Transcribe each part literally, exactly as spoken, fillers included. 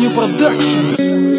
Avenue Production.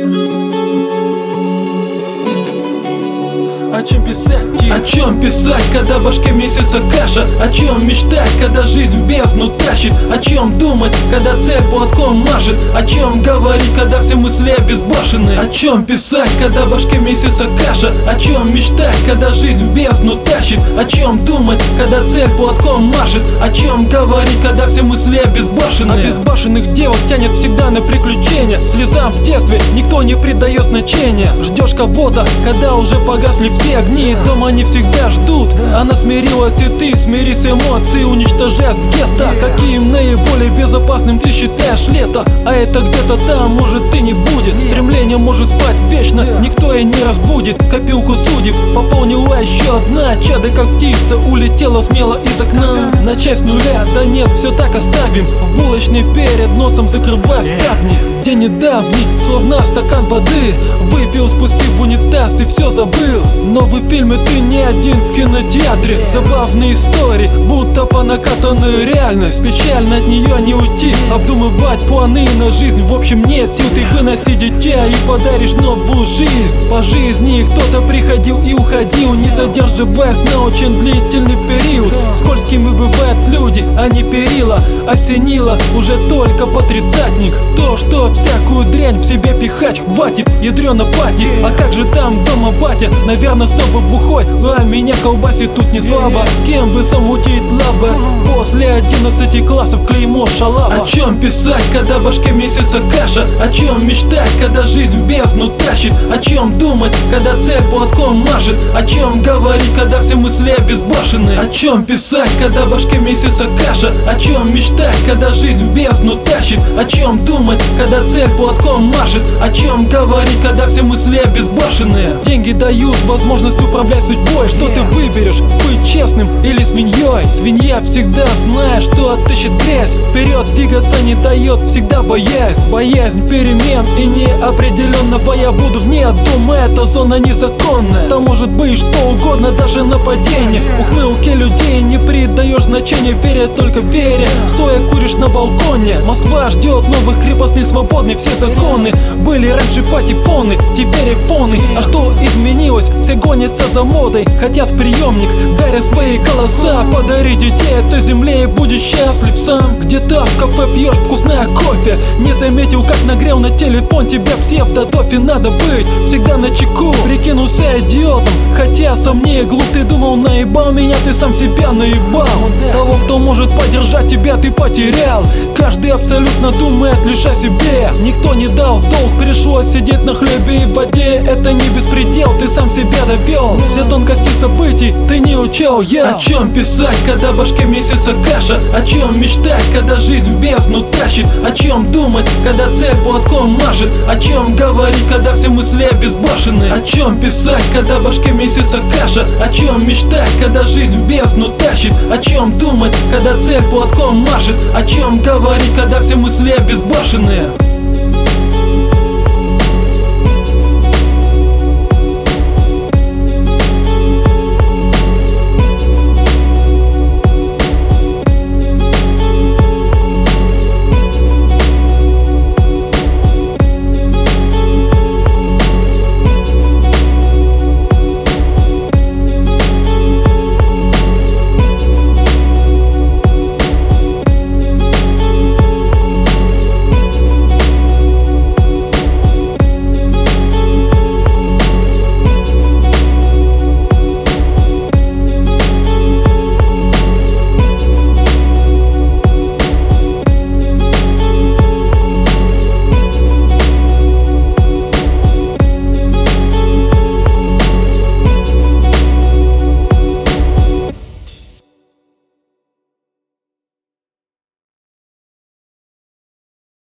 О чем писать, о чем писать, когда в башке месяца каша? О чем мечтать, когда жизнь в бездну тащит? О чем думать, когда цель платком машет? О чем говорить, когда все мысли обезбашены? О чем писать, когда в башке месяца каша? О чем мечтать, когда жизнь в бездну тащит? О чем думать, когда цель платком машет? О чем говорить, когда все мысли обезбашены? Обезбашенных девок тянет всегда на приключения. Слезам в детстве никто не придает значения. Ждешь кого-то, когда уже погасли все огни, дома не всегда ждут. Она смирилась, и ты смирись, эмоции уничтожают гетто. Каким наиболее безопасным ты считаешь лето? А это где-то там, может, и не будет. Стремление может спать вечно, никто и не разбудит. Копилку судеб пополнила еще одна. Чадо как птица улетела смело из окна. Начать с нуля, да нет, все так оставим. В булочной перед носом закрывай ставни. День недавний, словно стакан воды выпил, спустив в унитаз и все забыл. Новый фильм, и ты не один в кинотеатре. Забавные истории, будто по накатанной реальность. Печально от нее не уйти, обдумывать планы на жизнь. В общем, нет сил, ты выноси дитя и подаришь новую жизнь. По жизни кто-то приходил и уходил, не задерживаясь на очень длительный период. Скользкими бывают люди, а не перила. Осенило уже только по тридцатник. То, что всякую дрянь в себя пихать хватит, ядрёна пати. А как же там дома батя? Наверное, снова бухой, а меня колбасит тут не слабо. С кем бы замутить лабы? После одиннадцати классов клеймо шалава. О чем писать, когда в башке месяца каша? О чем мечтать, когда жизнь в бездну тащит? О чем думать, когда цель платком машет? О чем говорить, когда все мысли обезбашены? О чем писать, когда в башке месяца каша? О чем мечтать, когда жизнь в бездну тащит? О чем думать, когда цель платком машет? О чем говорить, когда все мысли обезбашены? Деньги дают возможность управлять судьбой. Что ты выберешь, быть честным или свиньей? Свинья всегда знает, что отыщет грязь. Вперед двигаться не дает всегда боязнь. Боязнь перемен и неопределенного. Я буду вне дома, эта зона незаконная. Там может быть что угодно, даже нападение. Ухмылки людей не придаешь значения, веря только вере. Стоя куришь на балконе. Москва ждет новых крепостных, свободных. Все законы были раньше патефоны, теперь айфоны. А что изменилось? Все гонятся за модой, хотят в приемник, даря свои голоса. Подари детей этой земле и будешь счастлив сам. Где-то в кафе пьешь вкусное кофе, не заметил, как нагрел на телефон тебя псевдодофи. Надо быть всегда на чеку, прикинулся идиотом, хотя сам не глуп. Ты думал, наебал меня, ты сам себя наебал. Того, кто может поддержать тебя, ты потерял. Каждый абсолютно думает лишь о себе. Никто не дал в долг, пришлось сидеть на хлебе и воде. Это не беспредел, ты сам себя довел. Все тонкости событий ты не учел, я. О чем писать, когда в башке месяца каша? О чем мечтать, когда жизнь в бездну тащит? О чем думать, когда цель платком машет? О чем говорить, когда все мысли обезбашены? О чем писать, когда в башке месяца каша? О чем мечтать, когда жизнь в бездну тащит? О чем думать, когда цель платком машет? О чем говорить, когда все мысли обезбашены?